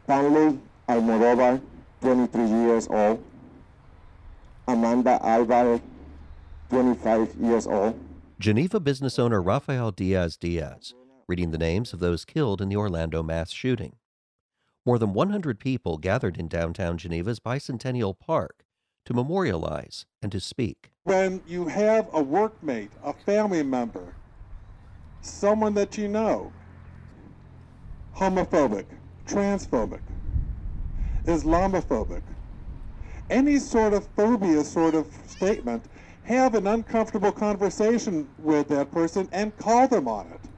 Stanley Almodovar, 23 years old. Amanda Alvarez, 25 years old. Geneva business owner Rafael Diaz, reading the names of those killed in the Orlando mass shooting. More than 100 people gathered in downtown Geneva's Bicentennial Park to memorialize and to speak. When you have a workmate, a family member, someone that you know, homophobic, transphobic, Islamophobic, any sort of phobia sort of statement, have an uncomfortable conversation with that person and call them on it.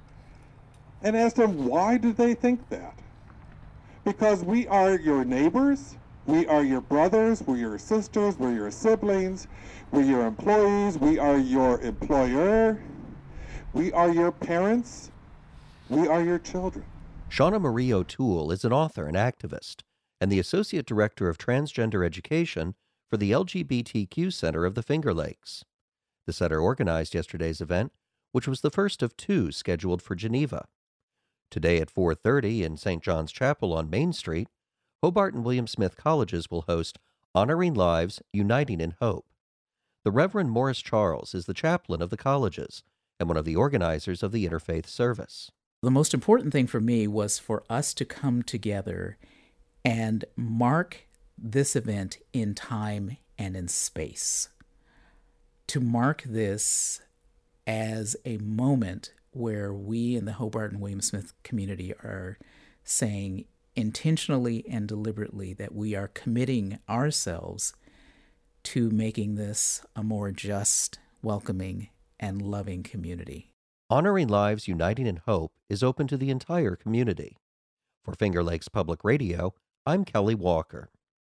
And ask them, why do they think that? Because we are your neighbors, we are your brothers, we're your sisters, we're your siblings, we're your employees, we are your employer, we are your parents, we are your children. Shauna Marie O'Toole is an author and activist, and the Associate Director of Transgender Education for the LGBTQ Center of the Finger Lakes. The center organized yesterday's event, which was the first of two scheduled for Geneva. Today at 4:30 in St. John's Chapel on Main Street, Hobart and William Smith Colleges will host Honoring Lives, Uniting in Hope. The Reverend Morris Charles is the chaplain of the colleges and one of the organizers of the Interfaith Service. The most important thing for me was for us to come together and mark this event in time and in space. To mark this as a moment where we in the Hobart and William Smith community are saying intentionally and deliberately that we are committing ourselves to making this a more just, welcoming, and loving community. Honoring Lives, Uniting in Hope is open to the entire community. For Finger Lakes Public Radio, I'm Kelly Walker.